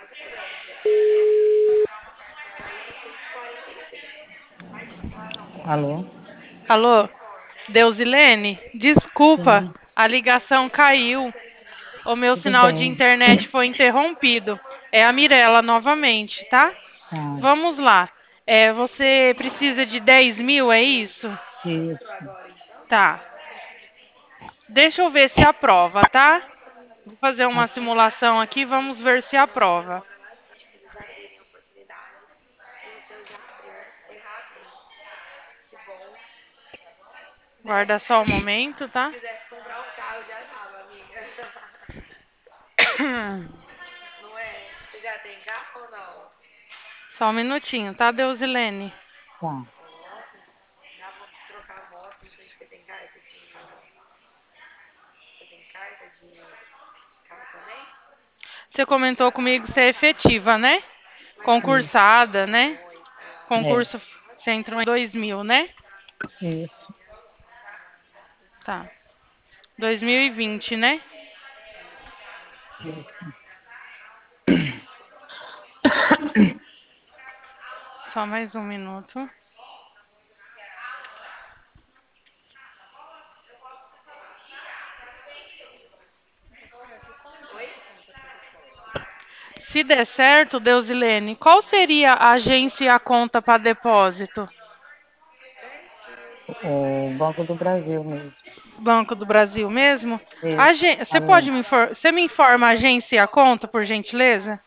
Alô? Alô? Deusilene? Desculpa, Sim, a ligação caiu. O meu tudo sinal de bem. internet foi interrompido. É a Mirella novamente, tá? Ah, Vamos lá. Você precisa de 10 mil, é isso? isso, Tá. Deixa eu ver se aprova, tá? Vou fazer uma ok. simulação aqui, vamos ver se aprova. Guarda só um momento, tá? Só um minutinho, tá, Deusilene? Tá, Você comentou comigo que você é efetiva, né? isso, Concursada, né? é, Concurso, você entrou em 2000, né? isso, Tá. 2020, né? isso. Só mais um minuto. Se der certo, Deusilene, qual seria a agência e a conta para depósito? O Banco do Brasil mesmo. Banco do Brasil mesmo? Isso, Você pode alô. você me informa a agência e a conta, por gentileza?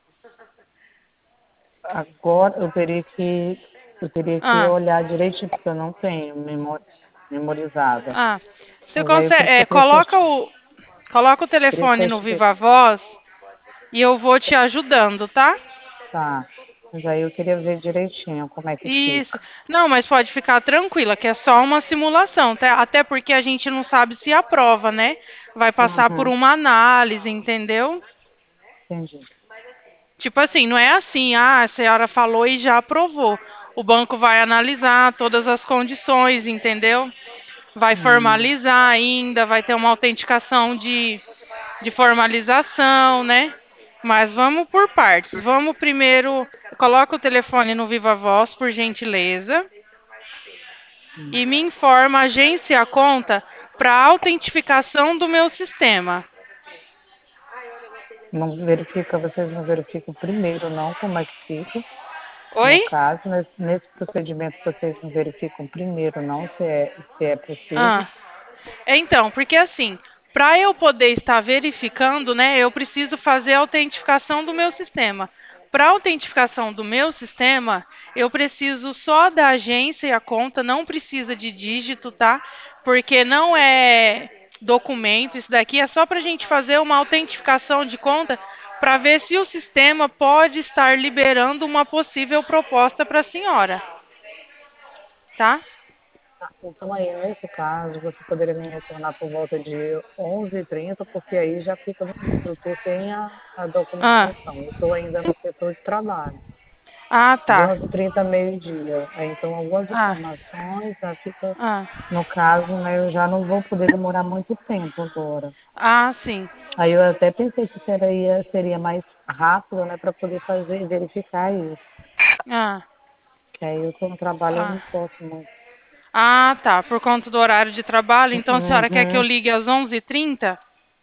Agora eu teria que Ah, olhar direitinho, porque eu não tenho memorizada. ah. Você Mas aí eu consegue, coloca o queria telefone no certificar. Viva Voz e eu vou te ajudando, tá? Tá, mas aí eu queria ver direitinho como é que Isso. fica. Não, mas pode ficar tranquila, que é só uma simulação, tá? Até porque a gente não sabe se aprova, né? Vai passar por Uhum, uma análise, entendeu? entendi. Tipo assim, não é assim, a senhora falou e já aprovou. O banco vai analisar todas as condições, entendeu? Vai Hum, formalizar ainda, vai ter uma autenticação de formalização, né? Mas vamos por partes. Vamos primeiro, coloca o telefone no Viva Voz, por gentileza, hum. e me informa a agência e a conta para autentificação do meu sistema. Não verifica, vocês não verificam primeiro, não, como é que fica. Oi? No caso, nesse procedimento, vocês não verificam primeiro, não, se é possível. Ah. Então, porque assim, para eu poder estar verificando, né, eu preciso fazer a autentificação do meu sistema. Para a autentificação do meu sistema, eu preciso só da agência e a conta, não precisa de dígito, tá? Porque não é documento, isso daqui é só para a gente fazer uma autentificação de conta para ver se o sistema pode estar liberando uma possível proposta para a senhora, tá? Então, aí, nesse caso, você poderia me retornar por volta de 11h30, porque aí já fica, eu estou sem a Ah, documentação, eu estou ainda no setor de trabalho. ah, De tá. 11h30 a meio-dia. Então, algumas Ah, informações já fica, ah. no caso, né, eu já não vou poder demorar muito tempo agora. Ah, sim. Aí eu até pensei que seria mais rápido, né, para poder fazer, verificar isso. Ah, Que aí eu estou no trabalho, eu ah. não posso muito. Ah, tá. Por conta do horário de trabalho. Então a senhora quer que eu Uhum. ligue às 11h30?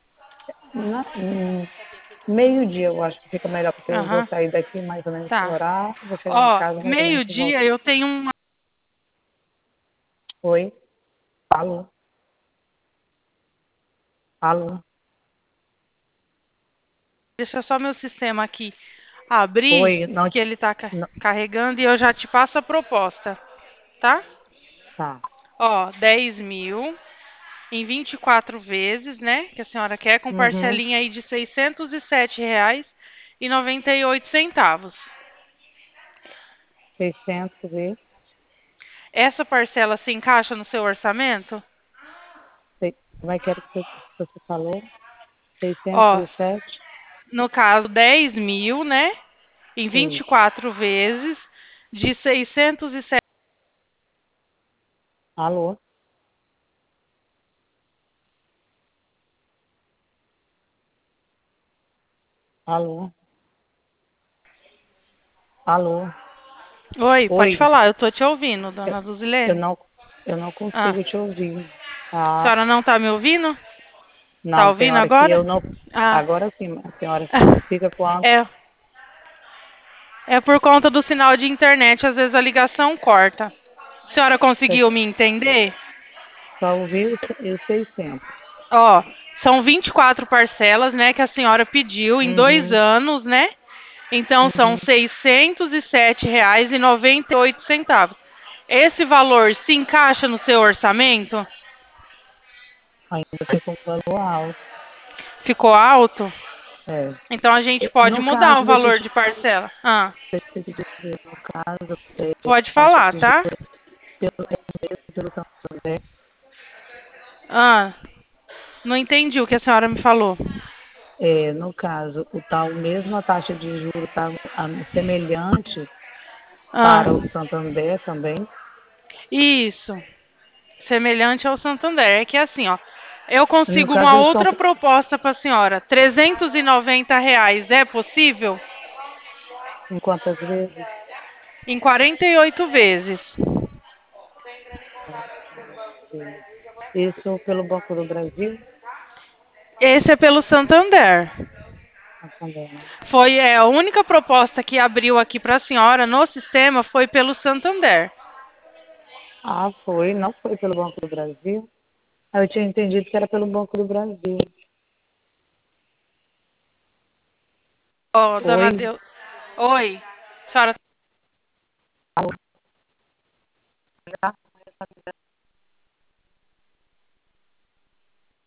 Meio-dia eu acho que fica melhor, porque eu vou Aham, sair daqui mais ou menos esse tá. horário, vou chegar em Ó, casa mais ou menos por volta. meio-dia eu tenho uma. Oi? Alô? Alô? Deixa só meu sistema aqui abrir, Oi? Não, que ele tá não, carregando e eu já te passo a proposta, tá? tá. Ó, 10 mil em 24 vezes, né? Que a senhora quer, com Uhum. parcelinha aí de R$ 607,98. 600 e... Essa parcela se encaixa no seu orçamento? Como é que era que você falou? Ó, 607? no caso, 10 mil, né? Em vinte e Isso. quatro vezes de 607. Alô? Alô? Alô? Oi, pode Oi? falar, eu tô te ouvindo, Eu, dona eu Luzilene. não, eu não Ah, consigo te ouvir. a Ah, senhora não tá me ouvindo? Tá não, tem ouvindo hora que agora? eu não. Ah, Agora sim, tem hora fica quando é, é por conta do sinal de internet, às vezes a ligação corta. A senhora você conseguiu me entender? só ouviu os 600. Ó, são 24 parcelas, né, que a senhora pediu em dois Uhum, anos, né? Então são uhum. R$ 607,98. Esse valor se encaixa no seu orçamento? Ainda fica um valor alto. Ficou alto? É. Então a gente pode No mudar caso, o valor de parcela. Ah, deixa eu te dizer, no caso, pode taxa falar, de tá? juros pelo Santander, Ah, não entendi o que a senhora me falou. no caso, o mesmo a taxa de juros está semelhante Ah, para o Santander também. isso. Semelhante ao Santander. É que assim, ó. Eu No consigo caso, uma eles estão outra proposta para a senhora. R$ 390 é possível? em quantas vezes? Em 48 vezes. Isso pelo Banco do Brasil, Esse é pelo Santander. Santander, né? Foi a única proposta que abriu aqui para a senhora no sistema foi pelo Santander. Ah, foi, não foi pelo Banco do Brasil. Ah, eu tinha entendido que era pelo Banco do Brasil. Ó, dona Oi? Deus. Oi. A senhora